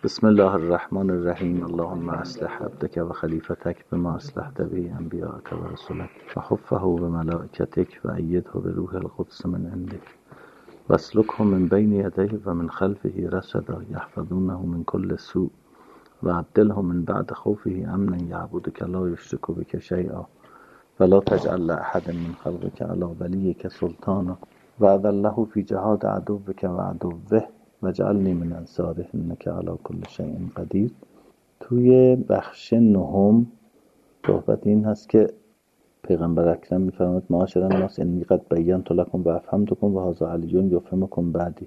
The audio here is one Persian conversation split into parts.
بسم الله الرحمن الرحیم. اللهم اصلح عبدك و خلیفتك بما اصلحت به انبیاءک و رسلک و حفه بملائکتک و ایده بروح القدس من عندک واسلکه من بین یدیه و من خلفه رصدا یحفظونه من کل سوء و عبدله من بعد خوفه امنا یعبدک لا یشرک بک شیئا ولا تجعل لأحد من خلقك على ولیک سلطانا و اذله فی جهاد عدوک و عدوه وجعلنی من انصاره انک علی کل شیء قدیر. توی بخش نهم صحبت این هست که پیغمبر اکرم میفرماید معاشر الناس انی قد بینت لکم و افهمتکم و هذا علی یفهمکم بعدی.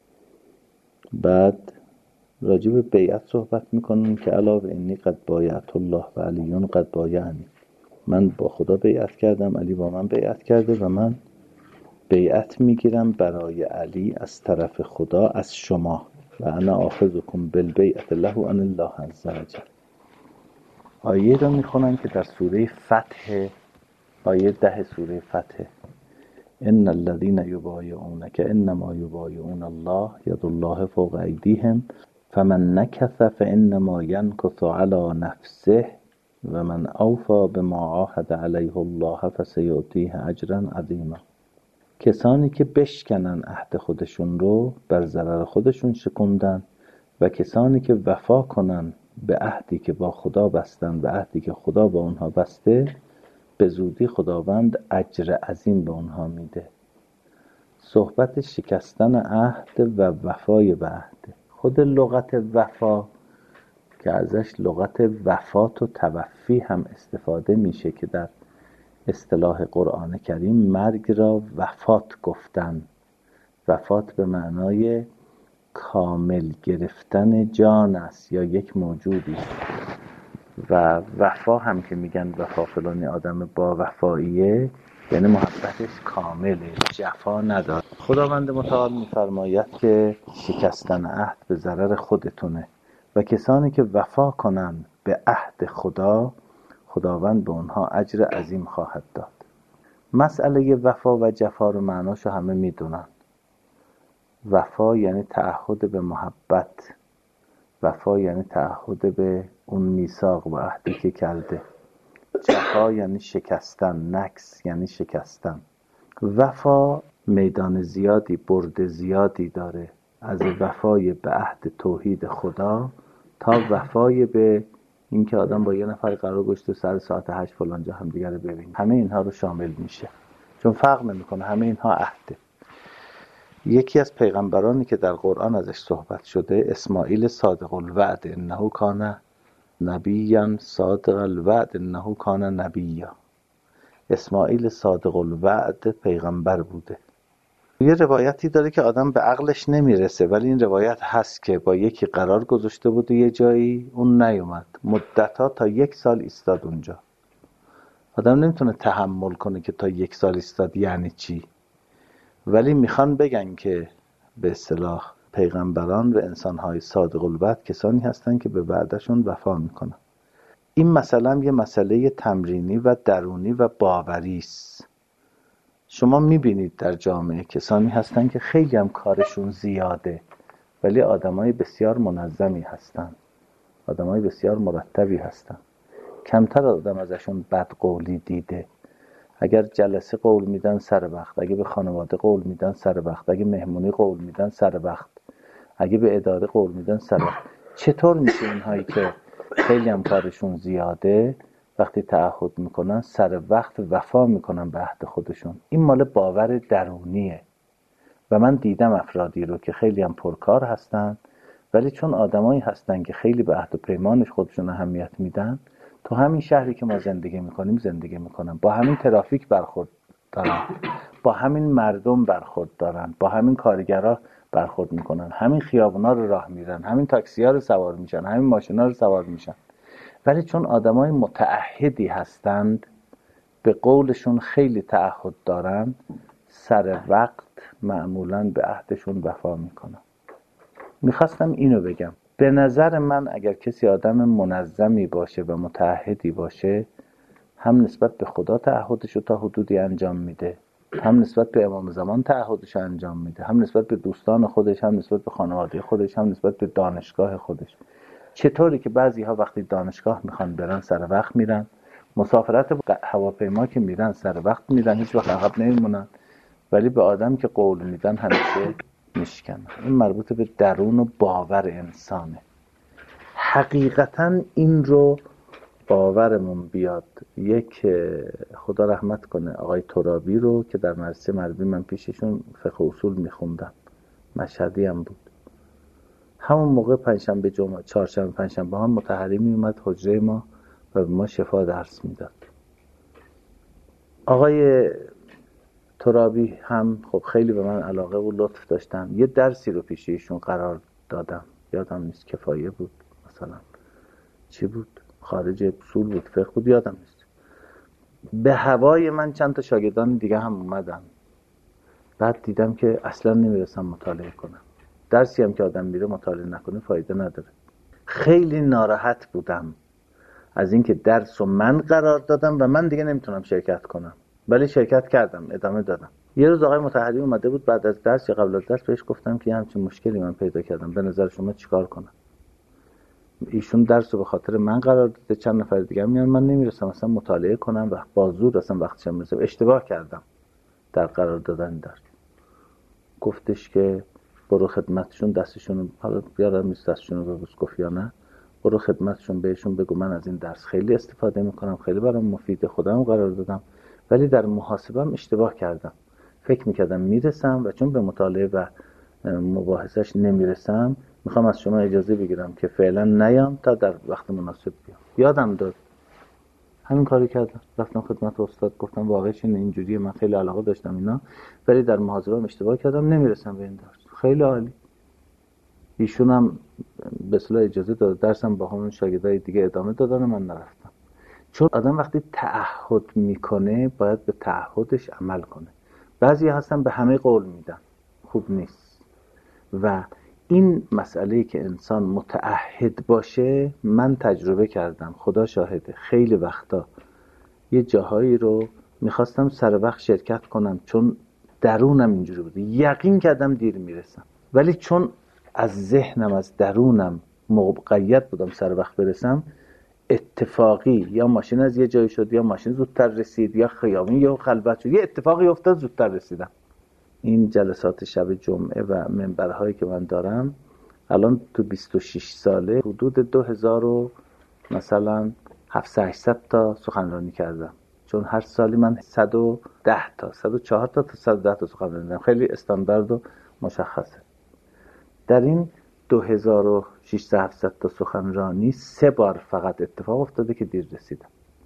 بعد راجع به بیعت صحبت میکنن که علاوه انی قد بایعت الله و علی قد بایعنی، من با خدا بیعت کردم، علی با من بیعت کرده و من بیعت میگیرم برای علی از طرف خدا از شما و انا آخذکم بالبیعت له عن الله عز وجل. آیه را میخونن که در سوره فتح، آیه 10 سوره فتح، ان الذين يبايعونك انما يبايعون الله يد الله فوق ایدیهم فمن نکث فانما ينکث على نفسه و من اوفى بما عاهد علیه الله فسیؤتیه اجرا عظیما. کسانی که بشکنن عهد خودشون رو بر ضرر خودشون شکوندن و کسانی که وفا کنن به عهدی که با خدا بستن، به عهدی که خدا با اونها بسته، به زودی خداوند اجر عظیم به اونها میده. صحبت شکستن عهد و وفای به عهد. خود لغت وفا که ازش لغت وفات و توفی هم استفاده میشه که در اصطلاح قرآن کریم مرگ را وفات گفتن. وفات به معنای کامل گرفتن جان است یا یک موجودی، و وفا هم که میگن وفا فلانی آدم با وفاییه یعنی محبتش کامله، جفا نداره. خداوند متعال میفرماید که شکستن عهد به ضرر خودتونه و کسانی که وفا کنن به عهد خدا، خداوند به اونها اجر عظیم خواهد داد. مسئله وفا و جفا رو معناشو همه میدونن. وفا یعنی تعهد به محبت، وفا یعنی تعهد به اون میثاق و عهدی که کرده. جفا یعنی شکستن، نکس یعنی شکستن. وفا میدان زیادی، برد زیادی داره، از وفای به عهد توحید خدا تا وفای به این که آدم با یه نفر قرار گذاشته سر ساعت 8 فلانجا هم دیگه رو ببینه. همه اینها رو شامل میشه چون فرق نمیکنه، همه اینها عهده. یکی از پیغمبرانی که در قرآن ازش صحبت شده اسماعیل صادق الوعد انه کان نبیا صادق الوعد انه کان نبیا. اسماعیل صادق الوعد پیغمبر بوده. یه روایتی داره که آدم به عقلش نمیرسه ولی این روایت هست که با یکی قرار گذاشته بود یه جایی، اون نیومد مدتها تا 1 سال ایستاد اونجا. آدم نمیتونه تحمل کنه که تا 1 سال ایستاد یعنی چی، ولی میخوان بگن که به اصطلاح پیغمبران و انسانهای صادق الوعد کسانی هستن که به وعدشون وفا میکنن. این مسئله یه مسئله تمرینی و درونی و باوری است. شما میبینید در جامعه کسانی هستن که خیلی هم کارشون زیاده ولی آدمای بسیار منظمی هستن، آدمای بسیار مرتبی هستن. کمتر آدم ازشون بد قولی دیده. اگر جلسه قول میدن سر وقت، اگه به خانواده قول میدن سر وقت، اگه مهمونی قول میدن سر وقت، اگه به اداره قول میدن سر وقت. چطور میشه اینهایی که خیلی هم کارشون زیاده وقتی تعهد میکنن سر وقت وفا میکنن به عهد خودشون؟ این مال باور درونیه. و من دیدم افرادی رو که خیلی هم پرکار هستن ولی چون آدمایی هستن که خیلی به عهد و پیمانش خودشون اهمیت میدن، تو همین شهری که ما زندگی میکنیم زندگی میکنن، با همین ترافیک برخورد دارن، با همین مردم برخورد دارن، با همین کارگرا برخورد میکنن، همین خیابونا رو راه میرن، همین تاکسی‌ها رو سوار میشن، همین ماشینا رو سوار میشن. ولی چون آدمای متعهدی هستند، به قولشون خیلی تعهد دارن، سر وقت معمولاً به عهدشون وفا میکنن. میخواستم اینو بگم، به نظر من اگر کسی آدم منظمی باشه و متعهدی باشه، هم نسبت به خدا تعهدشو تا حدودی انجام میده هم نسبت به امام زمان تعهدش انجام میده، هم نسبت به دوستان خودش، هم نسبت به خانواده خودش، هم نسبت به دانشگاه خودش. چطوری که بعضی ها وقتی دانشگاه میخوان برن سر وقت میرن، مسافرت هواپیما که میرن سر وقت میرن، هیچ وقت عقب نمیمونن، ولی به آدم که قول میدن همیشه میشکنن. این مربوط به درون و باور انسانه. حقیقتا این رو باورمون بیاد. یک خدا رحمت کنه آقای ترابی رو که در مدرسه مردمی من پیششون فقه اصول میخوندم، مشهدی هم بود، همون موقع پنجشنبه جمعه چهارشنبه پنجشنبه هم مطهری میومد حجره ما و به ما شفا درس میداد. آقای ترابی هم خب خیلی به من علاقه و لطف داشتن. یه درسی رو پیش ایشون قرار دادم، یادم نیست کفایه بود مثلا، چی بود، خارج اصول بود، فقه بود، یادم نیست. به هوای من چند تا شاگردان دیگه هم اومدن. بعد دیدم که اصلا نمیرسم مطالعه کنم. درسی هم که آدم میره مطالعه نکنه فایده نداره. خیلی ناراحت بودم از اینکه درس رو من قرار دادم و من دیگه نمیتونم شرکت کنم، ولی شرکت کردم، ادامه دادم. یه روز آقای مطهری اومده بود بعد از درس یا قبل از درس، بهش گفتم که همچین مشکلی من پیدا کردم، به نظر شما چیکار کنم؟ ایشون درس رو به خاطر من قرار داده، چند نفر دیگه میان، من نمیرسم اصلا مطالعه کنم و با زور اصلا وقتشم میرسه، اشتباه کردم در قرار دادن درس. گفتش که برو خدمتشون، دستشون حالا بیارم نیست دستشون رو ببوس، گفت یا نه، برو خدمتشون بهشون بگو من از این درس خیلی استفاده میکنم، خیلی برام مفیده، خودم قرار دادم، ولی در محاسبم اشتباه کردم، فکر میکردم میرسم و چون به مطالعه و مباحثش نمیرسم میخوام از شما اجازه بگیرم که فعلا نیام تا در وقت مناسب بیام. یادم داد، همین کاری کردم، رفتم خدمت استاد گفتم واقعش اینجوریه، من خیلی علاقه داشتم اینا، ولی در محاسبم اشتباه کردم، نمیرسم به این درس. خیلی عالی. ایشون هم به اصطلاح اجازه داد، درسم با همون شاگردای دیگه ادامه دادن، من نرفتم. چون آدم وقتی تعهد میکنه باید به تعهدش عمل کنه. بعضی هستن به همه قول میدن، خوب نیست. و این مسئله که انسان متعهد باشه، من تجربه کردم، خدا شاهده، خیلی وقتا یه جاهایی رو میخواستم سر وقت شرکت کنم چون درونم اینجوری بود، یقین کردم دیر میرسم، ولی چون از ذهنم از درونم مقید بودم سر وقت برسم، اتفاقی یا ماشین از یه جایی شد یا ماشین زودتر رسید یا خیابون یا خلوت شد، یه اتفاقی افتاد زودتر رسیدم. این جلسات شب جمعه و منبرهایی که من دارم الان تو 26 ساله حدود 2000 و مثلا 700-800 تا سخنرانی کردم، چون هر سالی من 110 تا 104 تا 110 تا سخنرانی دارم، خیلی استاندارد و مشخصه. در این 2600-700 تا سخنرانی 3 بار فقط اتفاق افتاده که دیر رسیدم،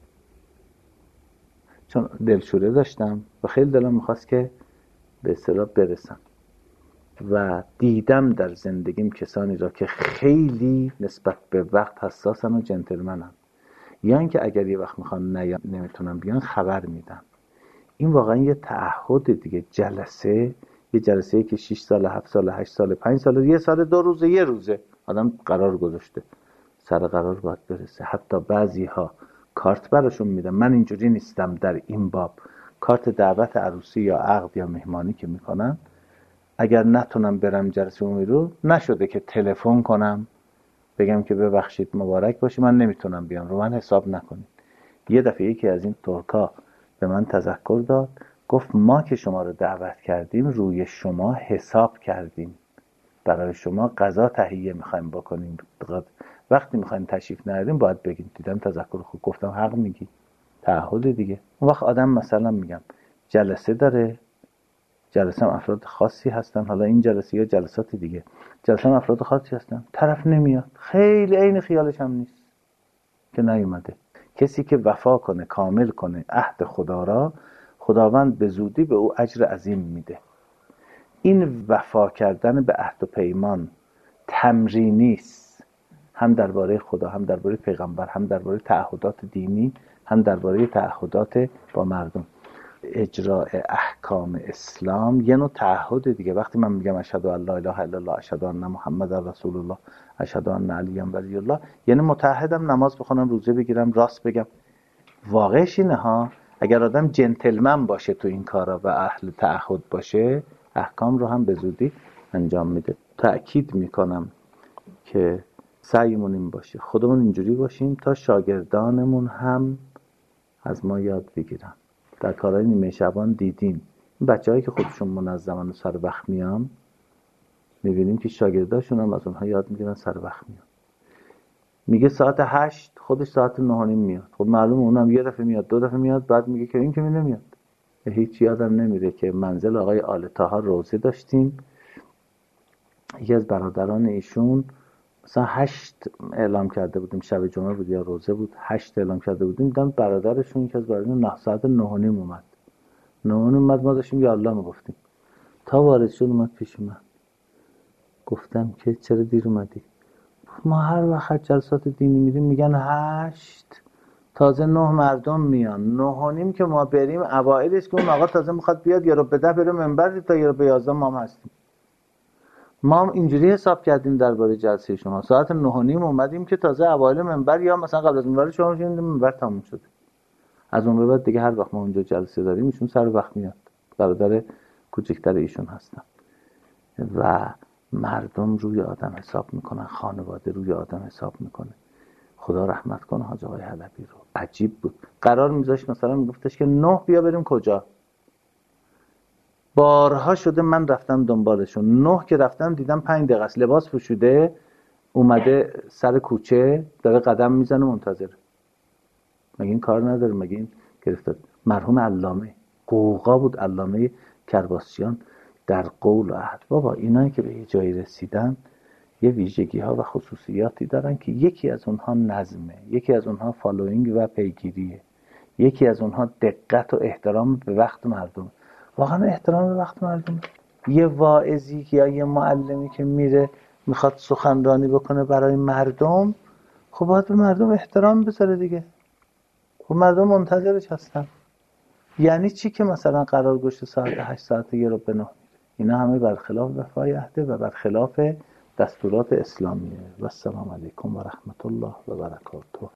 چون دلشوره داشتم و خیلی دلم میخواست که به اصطلاح برسم و دیدم در زندگیم کسانی را که خیلی نسبت به وقت حساسن و جنتلمنن، یا اینکه اگر یه وقت میخوان نمیتونن بیان خبر میدن. این واقعا یه تعهد دیگه. یه جلسه که 6 سال 7 سال 8 سال 5 سال 1 سال 2 روزه یه روزه آدم قرار گذاشته، سر قرار باید برسه. حتی بعضی ها کارت براشون میدن، من اینجوری نیستم در این باب، کارت دعوت عروسی یا عقد یا مهمانی که میکنن، اگر نتونم برم جلسه اون رو، نشده که تلفن کنم بگم که ببخشید مبارک باشه من نمیتونم بیام، رو من حساب نکنید. یه دفعه یکی از این ترکا به من تذکر داد، گفت ما که شما رو دعوت کردیم روی شما حساب کردیم، برای شما غذا تهیه میخوایم بکنیم، وقتی میخوایم تشریف نیاریم باید بگیم. دیدم تذکر خوب، گفتم حق میگی، تعهد دیگه. اون وقت آدم مثلا میگم جلسه داره، جلسه هم افراد خاصی هستن، حالا این جلسه یا جلسات دیگه، جلسه هم افراد خاصی هستن، طرف نمیاد، خیلی عین خیالش هم نیست که نیومده. کسی که وفا کنه، کامل کنه عهد خدا را، خداوند به زودی به او اجر عظیم میده. این وفا کردن به عهد و پیمان تمرینی است، هم درباره خدا، هم درباره پیغمبر، هم درباره تعهدات دینی، هم درباره تعهدات با مردم. اجراء احکام اسلام یه نوع تعهد دیگه. وقتی من میگم اشهد ان لا اله الا الله، اشهد ان محمد رسول الله، اشهد ان علی ولی الله، یعنی متعهدم نماز بخونم، روزه بگیرم، راست بگم. واقعش اینه ها، اگر آدم جنتلمن باشه تو این کارا و اهل تعهد باشه، احکام رو هم به زودی انجام میده. تأکید میکنم که سعیمون این باشه خودمون اینجوری باشیم تا شاگردانمون هم از ما یاد بگیرن. در کارهای نیمه شبان دیدیم این بچه‌هایی که خودشون منظمن و سر وقت میان، میبینیم که شاگرداشون هم از اونها یاد میگیرن سر وقت میان. میگه ساعت 8 خودش ساعت 9:30 میاد. خب معلومه اونم یه دفعه میاد 2 دفعه میاد، بعد میگه که این که نمیاد. هیچ یادم نمیره که منزل آقای آل طاها روزه داشتیم، یکی از برادران ایشون مثلا 8 اعلام کرده بودیم، شب جمعه بود یا روزه بود، 8 اعلام کرده بودیم، دیدم برادرشون که از برادران ساعت 9:30 اومد. 9:30 اومد، ما داشتیم یا الله میگفتیم، تا وارد شد اومد پیش من. گفتم که چرا دیر اومدی؟ ما هر وقت جلسات دینی میریم میگن 8 تازه 9 مردم میان، 9:30 که ما بریم اوایلش که اون آقا تازه میخواد بیاد یا رو به 10 بره منبر تا یا رو به 11 ما هم هستیم. ما هم اینجوری حساب کردیم درباره جلسه شما، ساعت 9:30 اومدیم که تازه اوایل منبر یا مثلا قبل از منبر شما شدیم منبر تموم شده. از اون به بعد دیگه هر وقت ما اونجا جلسه داریم ایشون سر وقت میاد. برادر کوچکتر ایشون هستن. و مردم روی آدم حساب میکنن، خانواده روی آدم حساب میکنه. خدا رحمت کنه حاج آقای حلبی رو. عجیب بود. قرار میذاشت مثلا میگفتش که 9 بیا بریم کجا. بارها شده من رفتم دنبالشون، 9 که رفتم دیدم 5 دقیقه است، لباس پوشیده اومده سر کوچه داره قدم میزنه منتظر. مگه این کار نداره؟ مگه این گرفتار؟ مرحوم علامه قوقا بود، علامه کرباسیان، در قول و عهد. بابا اینایی که به یه جایی رسیدن یه ویژگی ها و خصوصیاتی دارن که یکی از اونها نظمه، یکی از اونها فالوینگ و پیگیریه، یکی از اونها دقت و احترام به وقت مردم. واقعا احترام به وقت مردم. یه واعظی یا یه معلمی که میره میخواد سخنرانی بکنه برای مردم، خب باید به مردم احترام بذاره دیگه. خب مردم منتظرش هستن. یعنی چی که مثلا قرار گذاشته ساعت 8 ساعت یه رو به 9؟ اینا همه برخلاف وفای عهده و برخلاف دستورات اسلامیه. و السلام علیکم و رحمت الله و برکاته.